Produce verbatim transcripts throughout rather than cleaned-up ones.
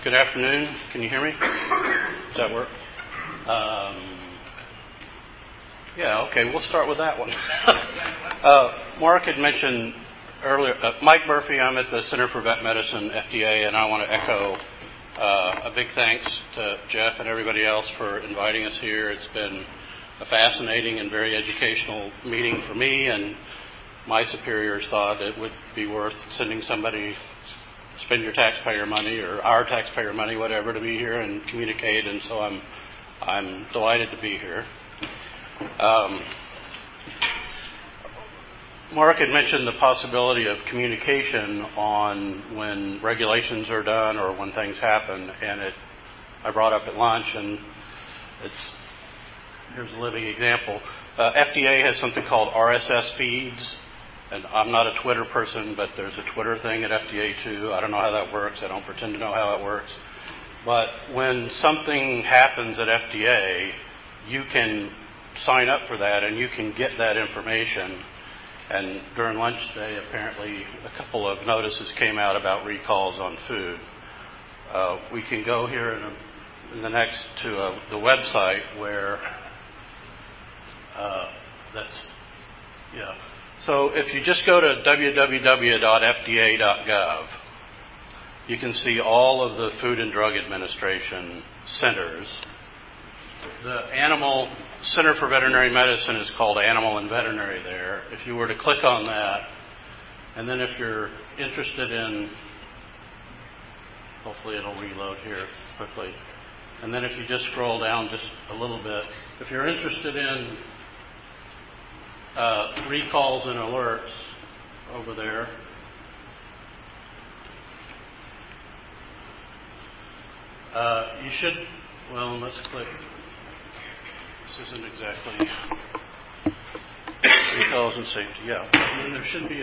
good afternoon. Can you hear me? Does that work? Um, yeah, okay, we'll start with that one. uh, Mark had mentioned earlier, uh, Mike Murphy, I'm at the Center for Vet Medicine, F D A, and I want to echo uh, a big thanks to Jeff and everybody else for inviting us here. It's been a fascinating and very educational meeting for me, and my superiors thought it would be worth sending somebody, spend your taxpayer money or our taxpayer money, whatever, to be here and communicate, and so I'm I'm delighted to be here. Um, Mark had mentioned the possibility of communication on when regulations are done or when things happen, and it I brought up at lunch, and it's here's a living example. Uh, F D A has something called R S S feeds. And I'm not a Twitter person, but there's a Twitter thing at F D A too. I don't know how that works. I don't pretend to know how it works. But when something happens at F D A, you can sign up for that and you can get that information. And during lunch today, apparently a couple of notices came out about recalls on food. Uh, we can go here in, a, in the next to a, the website where uh, that's, yeah. So if you just go to w w w dot f d a dot gov, you can see all of the Food and Drug Administration centers. The Animal Center for Veterinary Medicine is called Animal and Veterinary there. If you were to click on that, and then if you're interested in, hopefully it'll reload here quickly, and then if you just scroll down just a little bit, if you're interested in Uh, recalls and alerts over there. Uh, you should, well, let's click. This isn't exactly recalls and safety. Yeah, and then there should be a.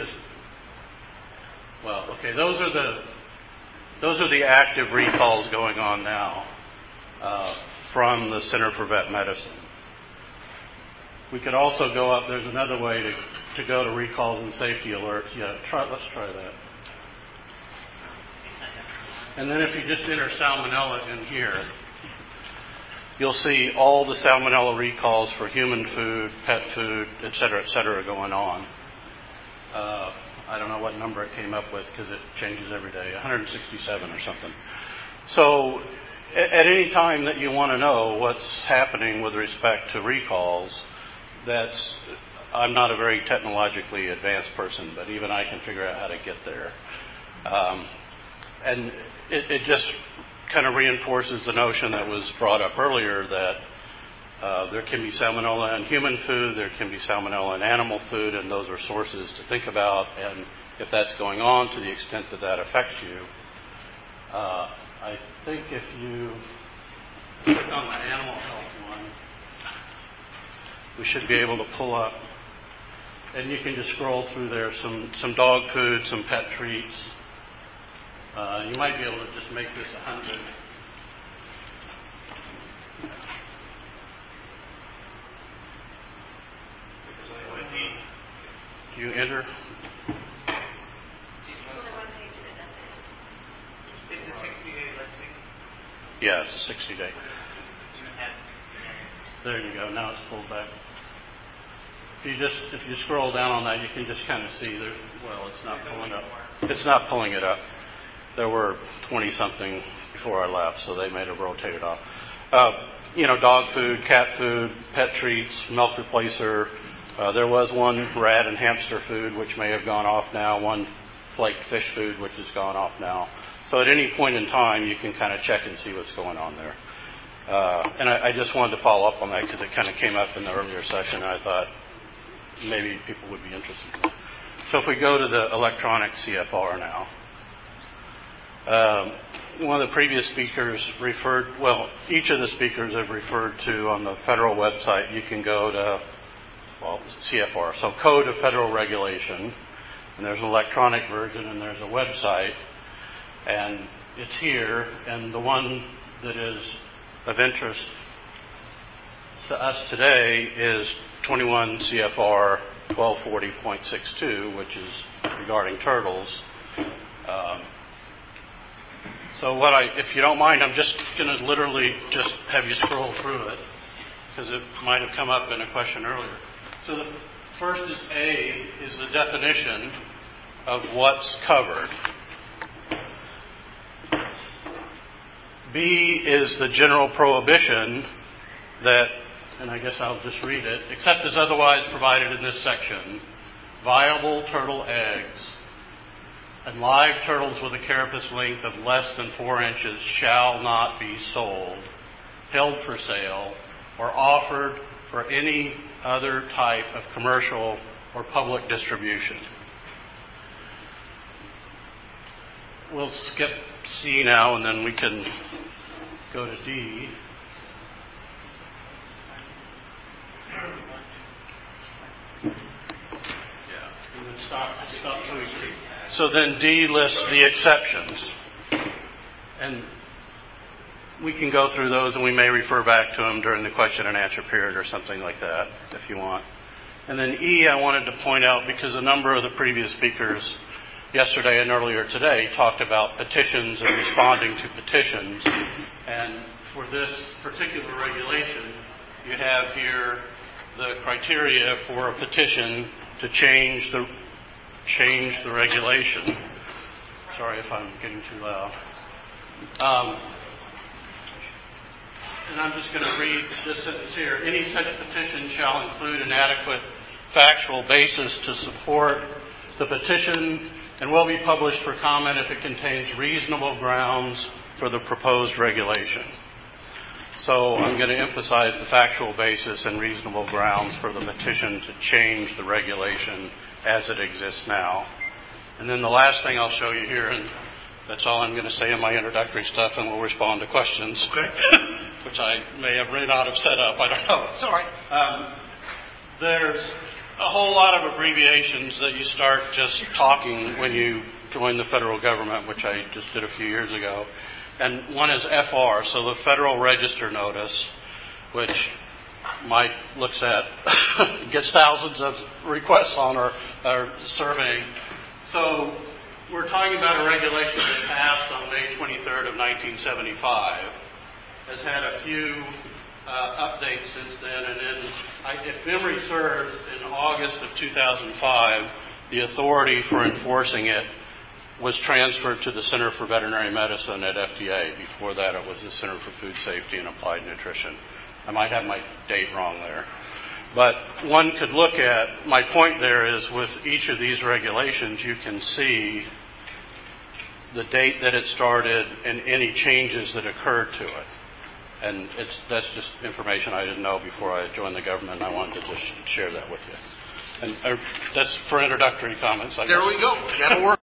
Well, okay, those are the those are the active recalls going on now uh, from the Center for Vet Medicine. We could also go up, there's another way to, to go to recalls and safety alerts. Yeah, try, let's try that. And then if you just enter salmonella in here, you'll see all the salmonella recalls for human food, pet food, et cetera, et cetera, going on. Uh, I don't know what number it came up with because it changes every day, one hundred sixty-seven or something. So at, at any time that you want to know what's happening with respect to recalls, That's, I'm not a very technologically advanced person, but even I can figure out how to get there. Um, and it, it just kind of reinforces the notion that was brought up earlier that uh, there can be salmonella in human food, there can be salmonella in animal food, and those are sources to think about. And if that's going on to the extent that that affects you, uh, I think if you click on the animal health one, we should be able to pull up, and you can just scroll through there, some, some dog food, some pet treats. Uh, you might be able to just make this one hundred. Do you enter? It's a sixty-day listing. Yeah, it's a sixty-day. There you go. Now it's pulled back. If you just if you scroll down on that, you can just kind of see there. Well, it's not pulling up. It's not pulling it up. There were twenty something before I left, so they may have rotated off. Uh, you know, dog food, cat food, pet treats, milk replacer. Uh, there was one rat and hamster food which may have gone off now. One flaked fish food which has gone off now. So at any point in time, you can kind of check and see what's going on there. Uh, and I, I just wanted to follow up on that because it kind of came up in the earlier session, and I thought maybe people would be interested in that. So if we go to the electronic C F R now, um, one of the previous speakers referred, well, each of the speakers have referred to on the federal website, you can go to, well, C F R, so Code of Federal Regulation, and there's an electronic version, and there's a website, and it's here, and the one that is of interest to us today is twenty-one C F R twelve forty point six two, which is regarding turtles. Um, So what I, if you don't mind, I'm just going to literally just have you scroll through it, because it might have come up in a question earlier. So the first is A, is the definition of what's covered. B is the general prohibition that, and I guess I'll just read it, except as otherwise provided in this section, viable turtle eggs and live turtles with a carapace length of less than four inches shall not be sold, held for sale, or offered for any other type of commercial or public distribution. We'll skip C now, and then we can go to D. Yeah, and then stop, stop till we see. So then D lists the exceptions. And we can go through those, and we may refer back to them during the question and answer period or something like that, if you want. And then E, I wanted to point out, because a number of the previous speakers yesterday and earlier today talked about petitions and responding to petitions. And for this particular regulation, you have here the criteria for a petition to change the change the regulation. Sorry if I'm getting too loud. Um, and I'm just going to read this sentence here. Any such petition shall include an adequate factual basis to support the petition and will be published for comment if it contains reasonable grounds for the proposed regulation. So I'm going to emphasize the factual basis and reasonable grounds for the petition to change the regulation as it exists now. And then the last thing I'll show you here, and that's all I'm going to say in my introductory stuff, and we'll respond to questions, okay. which I may have ran out of setup. I don't know. It's all right. Um, there's a whole lot of abbreviations that you start just talking when you join the federal government, which I just did a few years ago. And one is F R, so the Federal Register Notice, which Mike looks at, gets thousands of requests on or, or surveying. So we're talking about a regulation that passed on May twenty-third of nineteen seventy-five, has had a few uh, updates since then, and then, I, if memory serves, in August of two thousand five, the authority for enforcing it was transferred to the Center for Veterinary Medicine at F D A. Before that, it was the Center for Food Safety and Applied Nutrition. I might have my date wrong there. But one could look at, my point there is, with each of these regulations, you can see the date that it started and any changes that occurred to it. And it's, that's just information I didn't know before I joined the government, and I wanted to just share that with you. And uh, that's for introductory comments. I There guess. we go. That'll work.